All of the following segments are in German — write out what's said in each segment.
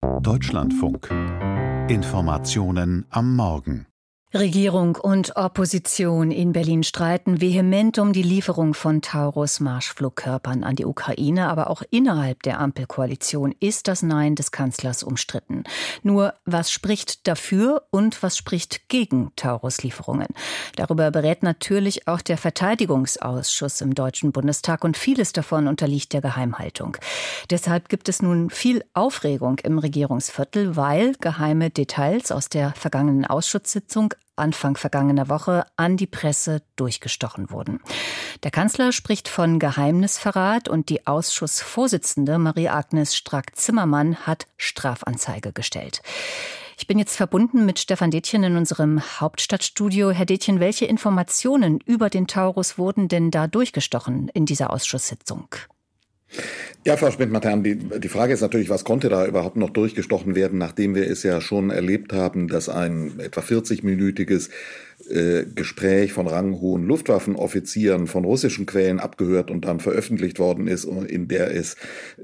Deutschlandfunk. Informationen am Morgen. Regierung und Opposition in Berlin streiten vehement um die Lieferung von Taurus-Marschflugkörpern an die Ukraine. Aber auch innerhalb der Ampelkoalition ist das Nein des Kanzlers umstritten. Nur, was spricht dafür und was spricht gegen Taurus-Lieferungen? Darüber berät natürlich auch der Verteidigungsausschuss im Deutschen Bundestag und vieles davon unterliegt der Geheimhaltung. Deshalb gibt es nun viel Aufregung im Regierungsviertel, weil geheime Details aus der vergangenen Ausschusssitzung Anfang vergangener Woche an die Presse durchgestochen wurden. Der Kanzler spricht von Geheimnisverrat und die Ausschussvorsitzende Marie-Agnes Strack-Zimmermann hat Strafanzeige gestellt. Ich bin jetzt verbunden mit Stefan Detjen in unserem Hauptstadtstudio. Herr Detjen, welche Informationen über den Taurus wurden denn da durchgestochen in dieser Ausschusssitzung? Ja, Frau Schmidt-Mattern, die Frage ist natürlich, was konnte da überhaupt noch durchgestochen werden, nachdem wir es ja schon erlebt haben, dass ein etwa 40-minütiges Gespräch von ranghohen Luftwaffenoffizieren von russischen Quellen abgehört und dann veröffentlicht worden ist, in der es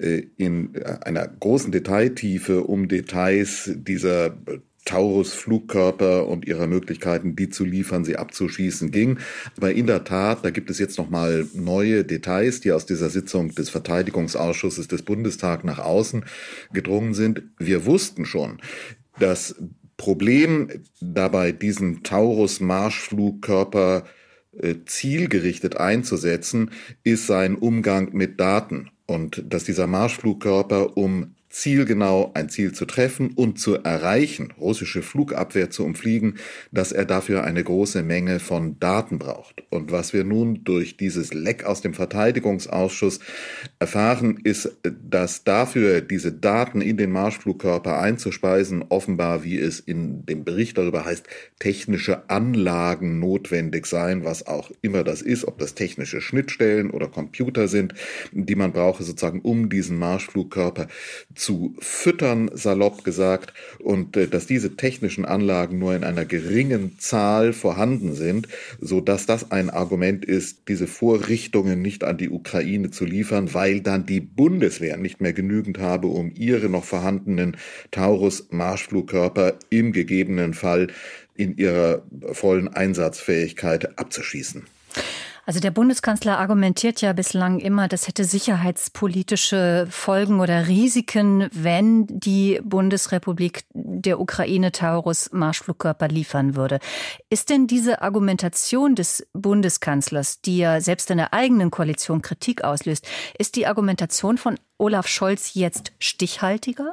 in einer großen Detailtiefe um Details dieser Taurus-Flugkörper und ihrer Möglichkeiten, die zu liefern, sie abzuschießen, ging. Aber in der Tat, da gibt es jetzt nochmal neue Details, die aus dieser Sitzung des Verteidigungsausschusses des Bundestags nach außen gedrungen sind. Wir wussten schon, das Problem dabei, diesen Taurus-Marschflugkörper zielgerichtet einzusetzen, ist sein Umgang mit Daten. Und dass dieser Marschflugkörper, um zielgenau ein Ziel zu treffen und zu erreichen, russische Flugabwehr zu umfliegen, dass er dafür eine große Menge von Daten braucht. Und was wir nun durch dieses Leck aus dem Verteidigungsausschuss erfahren, ist, dass dafür diese Daten in den Marschflugkörper einzuspeisen, offenbar, wie es in dem Bericht darüber heißt, technische Anlagen notwendig seien, was auch immer das ist, ob das technische Schnittstellen oder Computer sind, die man brauche sozusagen, um diesen Marschflugkörper zu füttern, salopp gesagt, und dass diese technischen Anlagen nur in einer geringen Zahl vorhanden sind, so dass das ein Argument ist, diese Vorrichtungen nicht an die Ukraine zu liefern, weil dann die Bundeswehr nicht mehr genügend habe, um ihre noch vorhandenen Taurus-Marschflugkörper im gegebenen Fall in ihrer vollen Einsatzfähigkeit abzuschießen. Also der Bundeskanzler argumentiert ja bislang immer, das hätte sicherheitspolitische Folgen oder Risiken, wenn die Bundesrepublik der Ukraine Taurus-Marschflugkörper liefern würde. Ist denn diese Argumentation des Bundeskanzlers, die ja selbst in der eigenen Koalition Kritik auslöst, ist die Argumentation von Olaf Scholz jetzt stichhaltiger?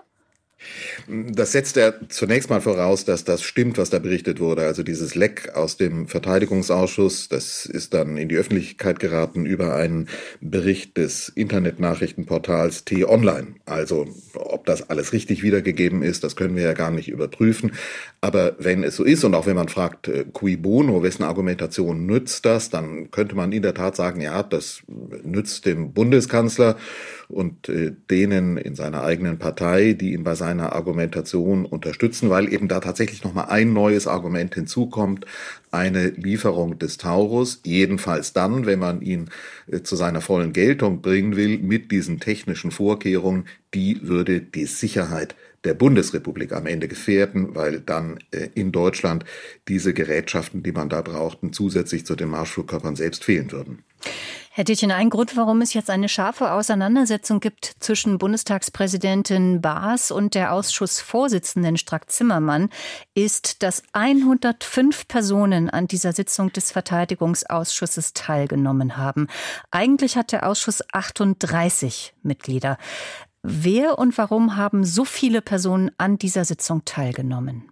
Das setzt er zunächst mal voraus, dass das stimmt, was da berichtet wurde. Also dieses Leck aus dem Verteidigungsausschuss, das ist dann in die Öffentlichkeit geraten über einen Bericht des Internetnachrichtenportals T-Online. Also ob das alles richtig wiedergegeben ist, das können wir ja gar nicht überprüfen. Aber wenn es so ist und auch wenn man fragt, cui bono, wessen Argumentation nützt das, dann könnte man in der Tat sagen, ja, das nützt dem Bundeskanzler und denen in seiner eigenen Partei, die ihn bei seiner Argumentation unterstützen, weil eben da tatsächlich nochmal ein neues Argument hinzukommt, eine Lieferung des Taurus, jedenfalls dann, wenn man ihn zu seiner vollen Geltung bringen will, mit diesen technischen Vorkehrungen, die würde die Sicherheit der Bundesrepublik am Ende gefährden, weil dann in Deutschland diese Gerätschaften, die man da braucht, zusätzlich zu den Marschflugkörpern selbst fehlen würden. Herr Detjen, ein Grund, warum es jetzt eine scharfe Auseinandersetzung gibt zwischen Bundestagspräsidentin Baas und der Ausschussvorsitzenden Strack-Zimmermann, ist, dass 105 Personen an dieser Sitzung des Verteidigungsausschusses teilgenommen haben. Eigentlich hat der Ausschuss 38 Mitglieder. Wer und warum haben so viele Personen an dieser Sitzung teilgenommen?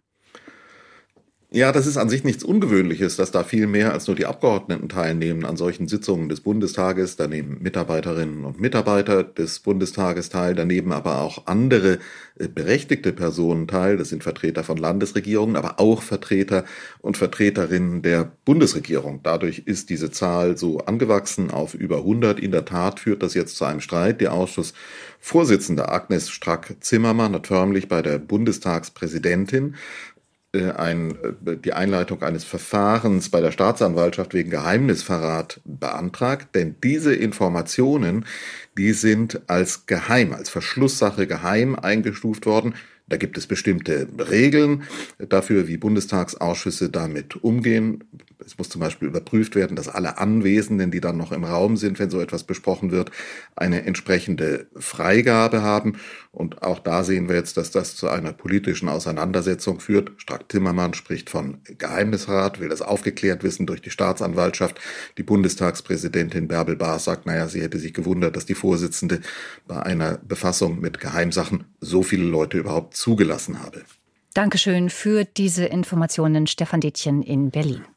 Ja, das ist an sich nichts Ungewöhnliches, dass da viel mehr als nur die Abgeordneten teilnehmen an solchen Sitzungen des Bundestages. Da nehmen Mitarbeiterinnen und Mitarbeiter des Bundestages teil, daneben aber auch andere berechtigte Personen teil. Das sind Vertreter von Landesregierungen, aber auch Vertreter und Vertreterinnen der Bundesregierung. Dadurch ist diese Zahl so angewachsen auf über 100. In der Tat führt das jetzt zu einem Streit. Die Ausschussvorsitzende Agnes Strack-Zimmermann hat förmlich bei der Bundestagspräsidentin die Einleitung eines Verfahrens bei der Staatsanwaltschaft wegen Geheimnisverrat beantragt, denn diese Informationen, die sind als geheim, als Verschlusssache geheim eingestuft worden. Da gibt es bestimmte Regeln dafür, wie Bundestagsausschüsse damit umgehen. Es muss zum Beispiel überprüft werden, dass alle Anwesenden, die dann noch im Raum sind, wenn so etwas besprochen wird, eine entsprechende Freigabe haben. Und auch da sehen wir jetzt, dass das zu einer politischen Auseinandersetzung führt. Strack-Zimmermann spricht von Geheimnisrat, will das aufgeklärt wissen durch die Staatsanwaltschaft. Die Bundestagspräsidentin Bärbel Baas sagt, sie hätte sich gewundert, dass die Vorsitzende bei einer Befassung mit Geheimsachen so viele Leute überhaupt zugelassen habe. Dankeschön für diese Informationen, Stefan Detjen in Berlin.